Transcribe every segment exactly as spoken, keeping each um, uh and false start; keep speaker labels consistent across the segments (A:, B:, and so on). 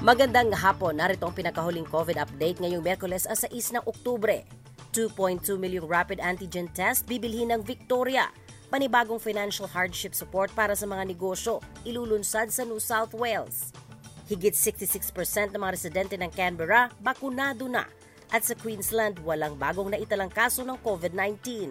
A: Magandang hapon, narito ang pinakahuling COVID update ngayong Miyerkules sa sais ng Oktubre. two point two milyong rapid antigen test bibilhin ng Victoria. Panibagong financial hardship support para sa mga negosyo, ilulunsad sa New South Wales. Higit sixty-six percent ng mga residente ng Canberra bakunado na. At sa Queensland, walang bagong naitalang kaso ng COVID nineteen.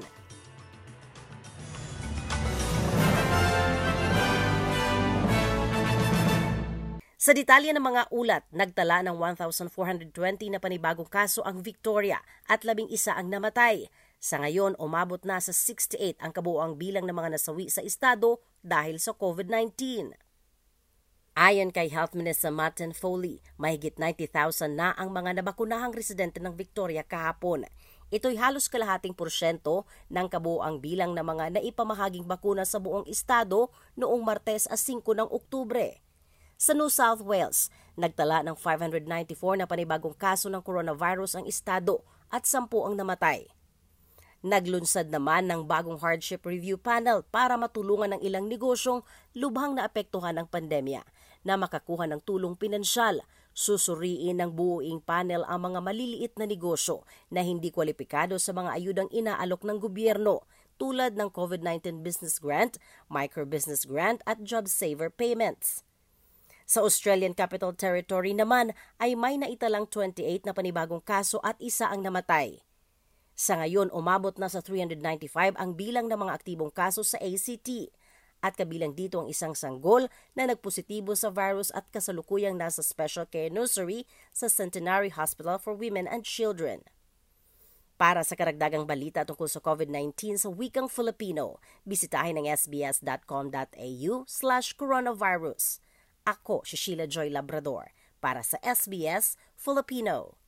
A: Sa detalye ng mga ulat, nagtala ng one thousand four hundred twenty na panibagong kaso ang Victoria at labing isa ang namatay. Sa ngayon, umabot na sa sixty-eight ang kabuuang bilang ng mga nasawi sa estado dahil sa COVID nineteen. Ayon kay Health Minister Martin Foley, mahigit ninety thousand na ang mga nabakunahang residente ng Victoria kahapon. Ito'y halos kalahating porsyento ng kabuuang bilang ng mga naipamahaging bakuna sa buong estado noong Martes as five ng Oktubre. Sa New South Wales, nagtala ng five hundred ninety-four na panibagong kaso ng coronavirus ang estado at sampu ang namatay. Naglunsad naman ng bagong hardship review panel para matulungan ng ilang negosyong lubhang naapektuhan ng pandemya na makakuha ng tulong pinansyal. Susuriin ng buuing panel ang mga maliliit na negosyo na hindi kwalipikado sa mga ayudang inaalok ng gobyerno tulad ng COVID nineteen Business Grant, Micro Business Grant at Job Saver payments. Sa Australian Capital Territory naman ay may naitalang twenty-eight na panibagong kaso at isa ang namatay. Sa ngayon, umabot na sa three hundred ninety-five ang bilang ng mga aktibong kaso sa A C T at kabilang dito ang isang sanggol na nagpositibo sa virus at kasalukuyang nasa special care nursery sa Centenary Hospital for Women and Children. Para sa karagdagang balita tungkol sa COVID nineteen sa wikang Filipino, bisitahin ang sbs.com.au slash coronavirus. Ako si Sheila Joy Labrador para sa S B S Filipino.